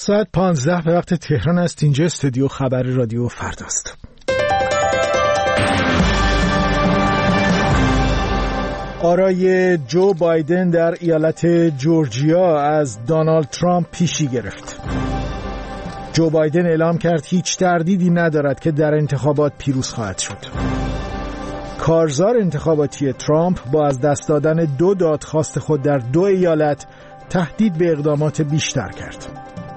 ساعت 15 به وقت تهران است. اینجا استودیو خبر رادیو فرداست. آرای جو بایدن در ایالت جورجیا از دونالد ترامپ پیشی گرفت. جو بایدن اعلام کرد هیچ تردیدی ندارد که در انتخابات پیروز خواهد شد. کارزار انتخاباتی ترامپ با از دست دادن 2 دادخواست خود در 2 ایالت تهدید به اقدامات بیشتر کرد.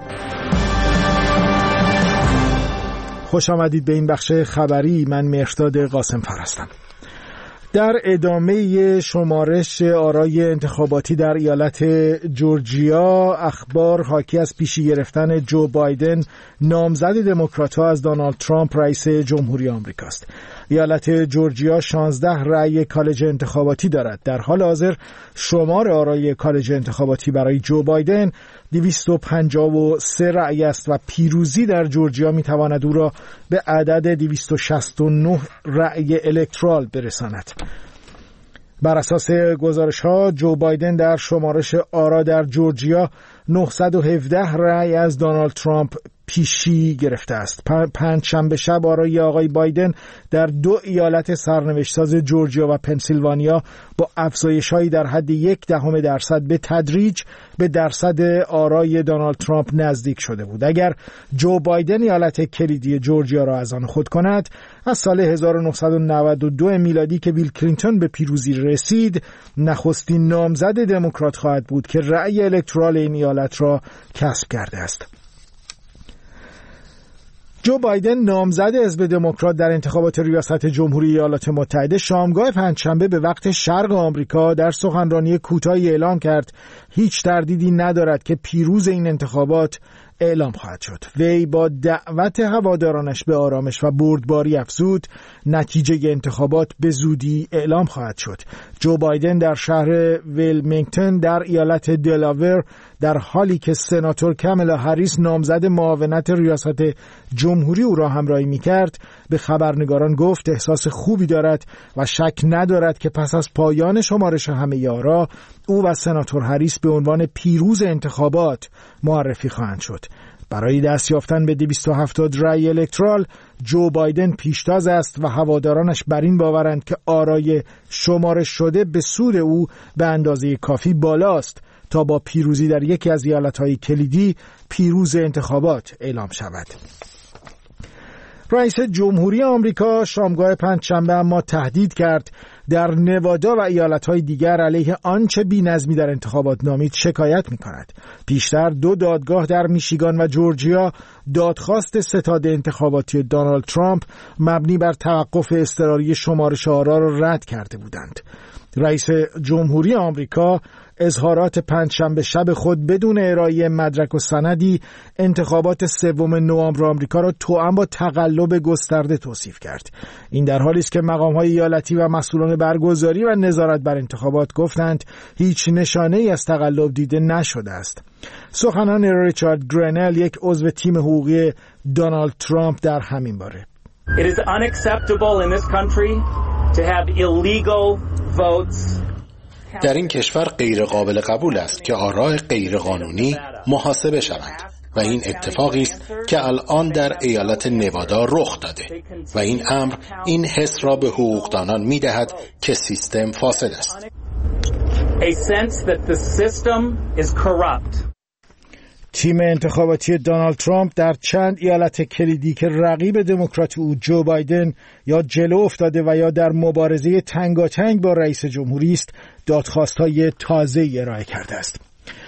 خوش آمدید به این بخش خبری. من مهرداد قاسم‌فر هستم. در ادامه شمارش آرای انتخاباتی در ایالت جورجیا، اخبار حاکی از پیشی گرفتن جو بایدن نامزد دموکرات‌ها از دونالد ترامپ رئیس جمهوری آمریکاست. ایالت جورجیا 16 رأی کالج انتخاباتی دارد. در حال حاضر شمار آرای کالج انتخاباتی برای جو بایدن 253 رأی است و پیروزی در جورجیا میتواند او را به عدد 269 رأی الکترال برساند. بر اساس گزارش‌ها جو بایدن در شمارش آرا در جورجیا 917 رأی از دونالد ترامپ پیشی گرفته است. پنجشنبه شب آرای آقای بایدن در 2 ایالت سرنوشت‌ساز جورجیا و پنسیلوانیا با افزایش‌هایی در حد 0.1% به تدریج به درصد آرای دونالد ترامپ نزدیک شده بود. اگر جو بایدن ایالت کلیدی جورجیا را از آن خود کند، از سال 1992 میلادی که بیل کلینتون به پیروزی رسید، نخستین نامزد دموکرات خواهد بود که رأی الکترال این ایالت را کسب کرده است. جو بایدن نامزد حزب دموکرات در انتخابات ریاست جمهوری ایالات متحده شامگاه پنجشنبه به وقت شرق آمریکا در سخنرانی کوتاهی اعلام کرد هیچ تردیدی ندارد که پیروز این انتخابات اعلام خواهد شد. وی با دعوت هوادارانش به آرامش و بردباری افزود نتیجه انتخابات به زودی اعلام خواهد شد. جو بایدن در شهر ویلمینگتون در ایالت دلاور در حالی که سناتور کامالا هریس نامزد معاونت ریاست جمهوری او را همراهی می‌کرد به خبرنگاران گفت احساس خوبی دارد و شک ندارد که پس از پایان شمارش همه آرا او و سناتور هریس به عنوان پیروز انتخابات معرفی خواهند شد. برای دست یافتن به 270 رأی الکترال جو بایدن پیشتاز است و هوادارانش بر این باورند که آرای شمارش شده به سود او به اندازه کافی بالاست تا با پیروزی در یکی از ایالت‌های کلیدی پیروز انتخابات اعلام شود. رئیس جمهوری آمریکا شامگاه پنجشنبه اما تهدید کرد در نوادا و ایالت‌های دیگر علیه آنچه بی‌نظمی در انتخابات نامید شکایت می‌کند. پیشتر 2 دادگاه در میشیگان و جورجیا دادخواست ستاد انتخاباتی دونالد ترامپ مبنی بر توقف اضطراری شمارش آرا را رد کرده بودند. رئیس جمهوری آمریکا اظهارات پنجشنبه شب خود بدون ارائه مدرک و سندی انتخابات 3 نوامبر آمریکا را توأم با تقلب گسترده توصیف کرد. این در حالی است که مقام‌های ایالتی و مسئولان برگزاری و نظارت بر انتخابات گفتند هیچ نشانه‌ای از تقلب دیده نشده است. سخنان ریچارد گرنل، یک عضو تیم حقوقی دونالد ترامپ، در همین باره It is unacceptable in this country to have illegal votes. در این کشور غیر قابل قبول است که آراء غیر قانونی محاسبه شوند و این اتفاقی است که الان در ایالت نوادا رخ داده و این امر این حس را به حقوقدانان می‌دهد که سیستم فاسد است. A sense that the system is corrupt. تیم انتخاباتی دونالد ترامپ در چند ایالت کلیدی که رقیب دموکرات او جو بایدن یا جلو افتاده و یا در مبارزه تنگاتنگ با رئیس جمهوری است دادخواست‌های تازه‌ای ارائه کرده است.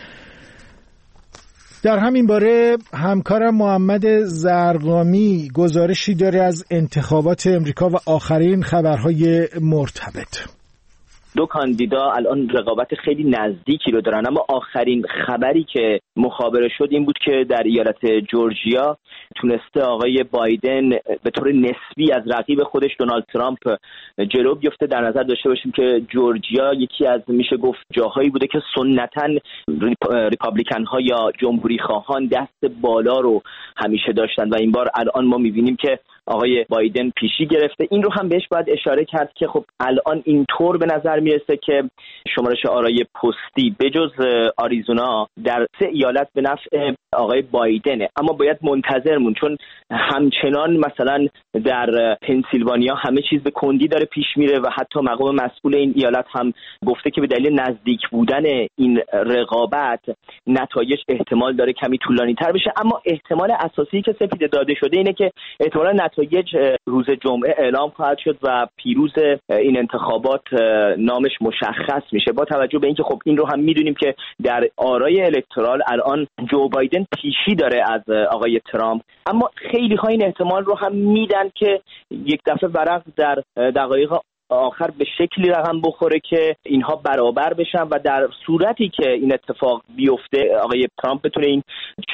در همین باره همکارم محمد زرقامی گزارشی داره از انتخابات امریکا و آخرین خبرهای مرتبط. 2 کاندیدا الان رقابت خیلی نزدیکی رو دارن، اما آخرین خبری که مخابره شد این بود که در ایالت جورجیا تونسته آقای بایدن به طور نسبی از رقیب خودش دونالد ترامپ جلو بیفته. در نظر داشته باشیم که جورجیا یکی از میشه گفت جاهایی بوده که سنتاً ریپابلیکن ها یا جمهوری خواهان دست بالا رو همیشه داشتن و این بار الان ما میبینیم که آقای بایدن پیشی گرفته. این رو هم بهش باید اشاره کرد که خب الان اینطور به نظر میرسه که شمارش آرای پستی بجز آریزونا در 3 ایالت به نفع آقای بایدنه، اما باید منتظر مون، چون همچنان مثلا در پنسیلوانیا همه چیز به کندی داره پیش میره و حتی مقام مسئول این ایالت هم گفته که به دلیل نزدیک بودن این رقابت نتایج احتمال داره کمی طولانی تر بشه. اما احتمال اساسی که سپیده داده شده اینه که احتمالا نتایج روز جمعه اعلام خواهد شد و پیروز این انتخابات نامش مشخص میشه، با توجه به اینکه خب این رو هم میدونیم که در آرای الکترال الان جو بایدن پیشی داره از آقای ترامپ، اما خیلی ها این احتمال رو هم میدن که یک دفعه ورق در دقایق آخر به شکلی رقم بخوره که اینها برابر بشن و در صورتی که این اتفاق بیفته آقای ترامپ بتونه این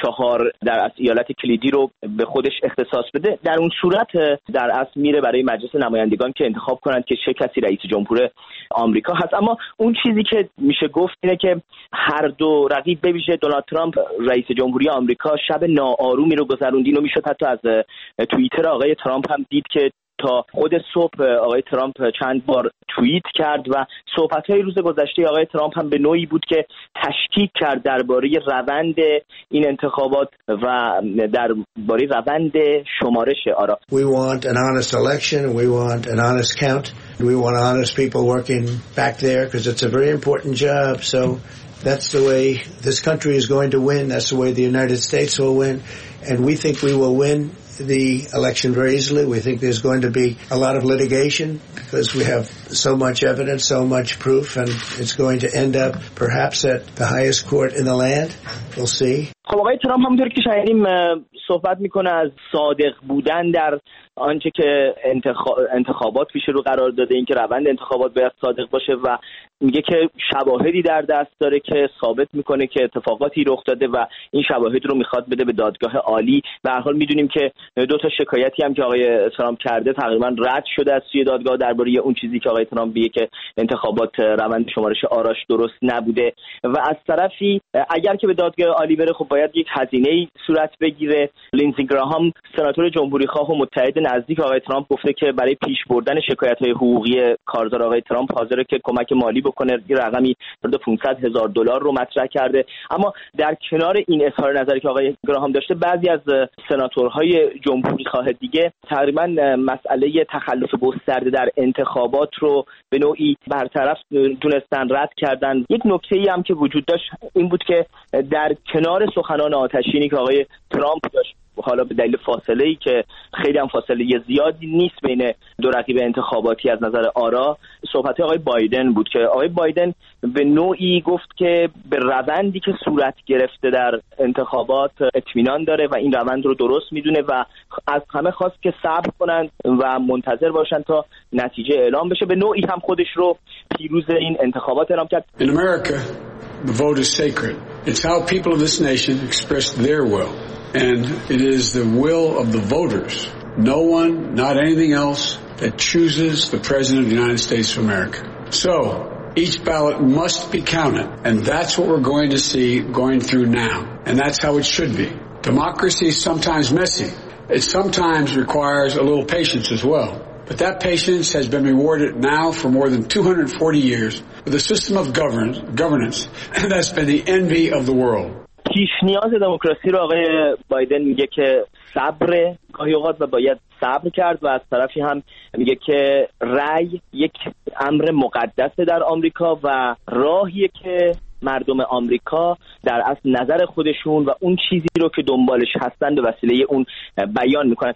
4 در اصل ایالت کلیدی رو به خودش اختصاص بده. در اون صورت در اصل میره برای مجلس نمایندگان که انتخاب کنند که چه کسی رئیس جمهور آمریکا هست. اما اون چیزی که میشه گفت اینه که هر دو رقیب، به ویژه دونالد ترامپ رئیس جمهوری آمریکا، شب ناآرومی رو گذروند. اینو میشد حتی از توییتر آقای ترامپ هم دید که تا خود صبح آقای ترامپ چند بار توییت کرد و صحبت‌های روز گذشته آقای ترامپ هم به نوعی بود که تشکیک کرد درباره روند این انتخابات و درباره روند شمارش آرا. We want an honest election and we want an honest count. We want honest people working back there because it's a very important job. So that's the way this country is going to win. That's the way the United States will win. And we think we will win the election very easily. We think there's going to be a lot of litigation because we have so much evidence, so much proof, and it's going to end up perhaps at the highest court in the land. We'll see. خب آقای ترامپ همونطور که شنیدیم صحبت میکنه از صادق بودن در آنچه که انتخابات پیش رو قرار داده، این که روند انتخابات باید صادق باشه و میگه که شواهدی در دست داره که ثابت میکنه که اتفاقاتی رخ داده و این شواهد رو میخواد بده به دادگاه عالی. به هر حال میدونیم که 2 تا شکایتی هم که آقای ترامپ کرده تقریبا رد شده از سوی دادگاه درباره اون چیزی که آقای ترامپ میگه که انتخابات روند شمارش آراش درست نبوده و از طرفی اگر که به دادگاه عالی بره خب باید یک هزینه‌ای صورت بگیره. لینزی گراهام سناتور جمهوری خواه و متحد نزدیک آقای ترامپ گفته که برای پیش بردن شکایت‌های حقوقی کارزار آقای ترامپ حاضره که کمک مالی بکنه. یه رقمی حدود $500,000 رو مطرح کرده. اما در کنار این اظهار نظری که آقای گراهام داشته، بعضی از سناتورهای جمهوری خواه دیگه تقریبا مسئله تخلف گسترده در انتخابات رو به نوعی برطرف دونستن، رد کردن. یک نکته‌ای هم که وجود داشت این بود که در کنار سخنان آتشینی که آقای ترامپ داشت، حالا به دلیل فاصله‌ای که خیلی هم فاصله زیادی نیست بین دو رقیب انتخاباتی از نظر آرا، صحبت آقای بایدن بود که آقای بایدن به نوعی گفت که به روندی که صورت گرفته در انتخابات اطمینان داره و این روند رو درست میدونه و از همه خواست که صبر کنند و منتظر باشند تا نتیجه اعلام بشه. به نوعی هم خودش رو پیروز این انتخابات اعلام کرد. In America, the vote is sacred. It's how people of this nation express their will. And it is the will of the voters, no one, not anything else, that chooses the President of the United States of America. So, each ballot must be counted, and that's what we're going to see going through now. And that's how it should be. Democracy is sometimes messy. It sometimes requires a little patience as well. But that patience has been rewarded now for more than 240 years with a system of governance that's been the envy of the world. پیش نیاز دموکراسی رو آقای بایدن میگه که صبر گاهی اوقات و باید صبر کرد و از طرفی هم میگه که رأی یک امر مقدسه در آمریکا و راهیه که مردم آمریکا در اصل نظر خودشون و اون چیزی رو که دنبالش هستن به وسیله اون بیان میکنن.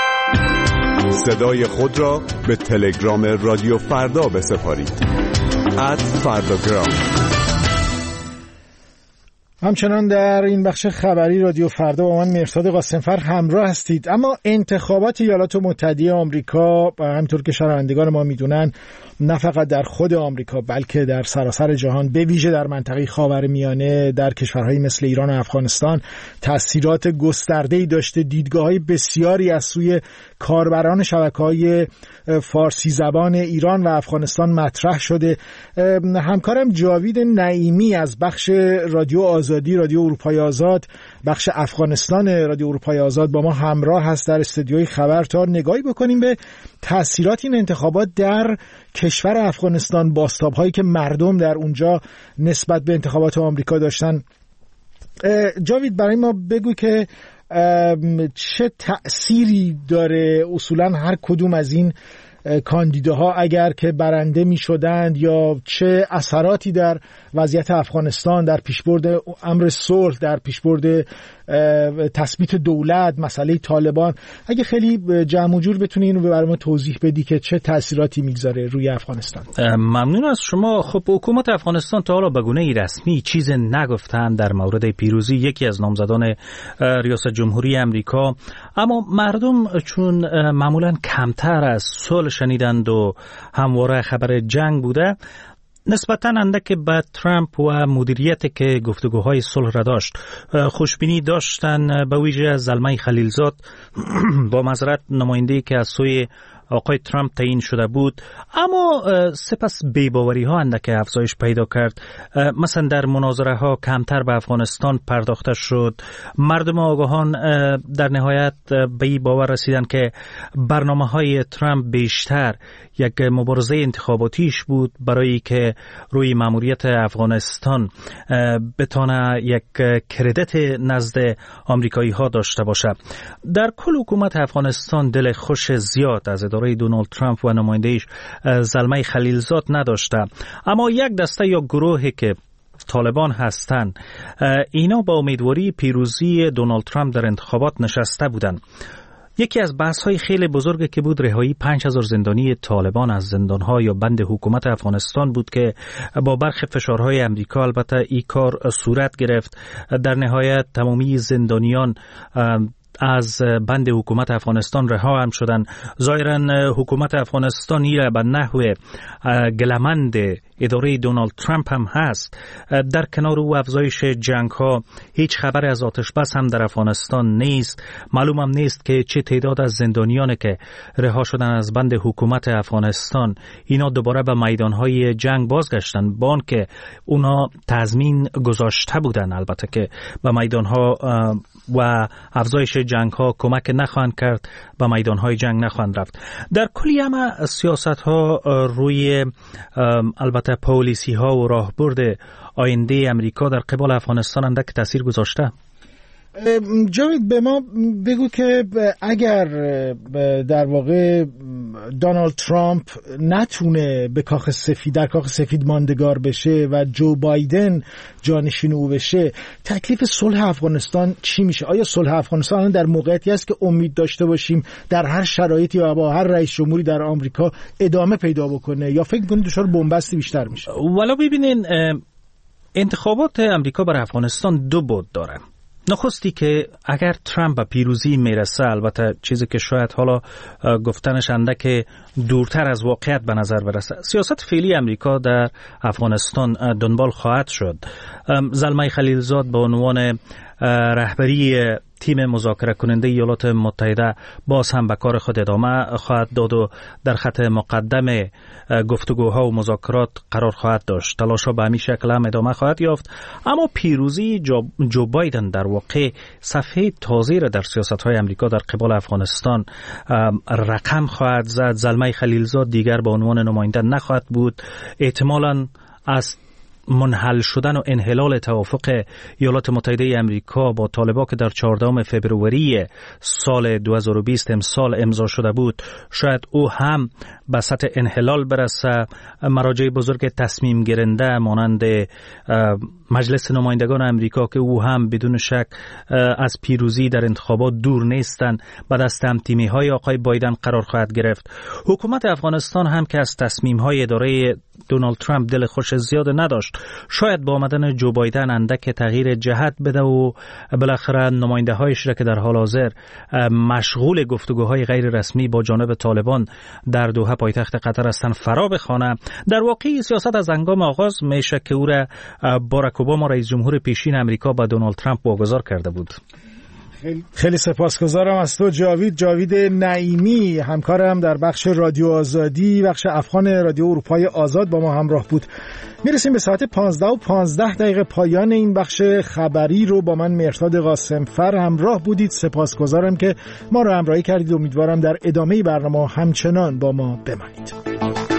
صدای خود را به تلگرام رادیو فردا بسپارید @فرdagram. همچنان در این بخش خبری رادیو فردا با من مهرداد قاسمفر همراه هستید. اما انتخابات ایالات متحده آمریکا همونطور که شنوندگان ما میدونن نه فقط در خود آمریکا بلکه در سراسر جهان، به ویژه در منطقه خاورمیانه در کشورهایی مثل ایران و افغانستان تأثیرات گسترده‌ای داشته. دیدگاه‌های بسیاری از سوی کاربران شبکه‌های فارسی زبان ایران و افغانستان مطرح شده. همکارم جاوید نعیمی از بخش رادیو آزادی، رادیو اروپای آزاد، بخش افغانستان رادیو اروپای آزاد با ما همراه هست در استودیوی خبر تا نگاهی بکنیم به تأثیرات این انتخابات در کشور افغانستان، بازتاب‌هایی که مردم در اونجا نسبت به انتخابات آمریکا داشتن. جاوید برای ما بگو که چه تأثیری داره اصولاً هر کدوم از این کاندیداها اگر که برنده می شدند، یا چه اثراتی در وضعیت افغانستان، در پیشبرد امر صلح، در پیشبرد تثبیت دولت، مسئله طالبان. اگه خیلی جمع و جور بتونی اینو برای ما توضیح بدی که چه تأثیراتی میگذاره روی افغانستان. ممنون از شما. خب حکومت افغانستان تا حالا به گونه رسمی چیز نگفتن در مورد پیروزی یکی از نامزدان ریاست جمهوری امریکا، اما مردم چون معمولا کمتر از صلح شنیدند و همواره خبر جنگ بوده، نسبتاً اندک به ترامپ و مدیریت که گفتگوهای صلح را داشت خوشبینی داشتن، به ویژه زلمه خلیلزاد با معذرت نماینده‌ای که از سوی آقای ترامپ تعیین شده بود، اما سپس بی‌باوری ها اندک افزایش پیدا کرد. مثلا در مناظره ها کمتر به افغانستان پرداخته شد. مردم آگاهان در نهایت به این باور رسیدن که برنامه های ترامپ بیشتر یک مبارزه انتخاباتیش بود برای که روی ماموریت افغانستان بتونه یک کردیت نزد آمریکایی ها داشته باشه. در کل حکومت افغانستان دل خوش زیاد از اداره دونالد ترامپ و نماینده‌اش زلمه خلیلزاد نداشته، اما یک دسته یا گروهی که طالبان هستند اینا با امیدواری پیروزی دونالد ترامپ در انتخابات نشسته بودند. یکی از بحث‌های خیلی بزرگی که بود رهایی 5000 زندانی طالبان از زندان‌ها یا بند حکومت افغانستان بود که با برخی فشارهای امریکا البته این کار صورت گرفت. در نهایت تمامی زندانیان از بند حکومت افغانستان رها هم شدن. ظاهراً حکومت افغانستان را به نحو گلمند اداره دونالد ترامپ هم هست. در کنار او افزایش جنگ ها، هیچ خبر از آتش بس هم در افغانستان نیست. معلوم هم نیست که چه تعداد از زندانیان که رها شدن از بند حکومت افغانستان اینا دوباره به میدان های جنگ بازگشتن، با آن که اونا تضمین گذاشته بودن البته که به میدان ها و افزایش جنگ ها کمک نخواهند کرد، به میدان های جنگ نخواهند رفت. در کلی همه سیاست ها روی البته پالیسی ها و راهبرد آینده امریکا در قبال افغانستان اندک تاثیر گذاشته. جاوید به ما بگو که اگر در واقع دونالد ترامپ نتونه به کاخ سفید در کاخ سفید ماندگار بشه و جو بایدن جانشین او بشه، تکلیف صلح افغانستان چی میشه؟ آیا صلح افغانستان در موقعیتی است که امید داشته باشیم در هر شرایطی و با هر رئیس جمهوری در آمریکا ادامه پیدا بکنه، یا فکر می‌کنید دچار بنبستی بیشتر میشه؟ والا ببینین، انتخابات امریکا بر افغانستان دو بعد داره. نخستی که اگر ترامپ به پیروزی میرسه، البته چیزی که شاید حالا گفتنش اندک دورتر از واقعیت به نظر برسه، سیاست فعلی امریکا در افغانستان دنبال خواهد شد. زلمه خلیلزاد به عنوان رهبری تیم مذاکره کننده ایالات متحده باز هم به کار خود ادامه خواهد داد و در خط مقدم گفتگوها و مذاکرات قرار خواهد داشت. تلاش‌ها به همین شکل هم ادامه خواهد یافت. اما پیروزی جو بایدن در واقع صفحه تازه را در سیاست‌های امریکا در قبال افغانستان رقم خواهد زد. زلمه خلیلزاد دیگر به عنوان نماینده نخواهد بود. احتمالاً از منحل شدن و انحلال توافق ایالات متحده امریکا با طالبان که در 14 فوریه سال 2020 امسال امضا شده بود، شاید او هم به سطح انحلال برسه. مراجع بزرگ تصمیم گیرنده مانند مجلس نمایندگان امریکا که او هم بدون شک از پیروزی در انتخابات دور نیستند، به دست هم‌تیمی‌های آقای بایدن قرار خواهد گرفت. حکومت افغانستان هم که از تصمیم‌های اداره دونالد ترامپ دل خوش زیاد نداشت، شاید با آمدن جو بایدن اندک تغییر جهت بده و بالاخره نماینده‌هایش را که در حال حاضر مشغول گفتگوهای غیر رسمی با جانب طالبان در دوحه پایتخت قطر هستند فرا بخوانه. در واقع سیاست از هنگام آغاز میشه که او را باراک اوباما رئیس جمهور پیشین امریکا با دونالد ترامپ واگذار کرده بود. خیلی سپاسگزارم از تو جاوید نعیمی، همکارم در بخش رادیو آزادی، بخش افغان رادیو اروپای آزاد با ما همراه بود. میرسیم به ساعت 15:15 پایان این بخش خبری رو با من مهرداد قاسمفر همراه بودید. سپاسگزارم که ما رو همراهی کردید. امیدوارم در ادامه برنامه همچنان با ما بمانید.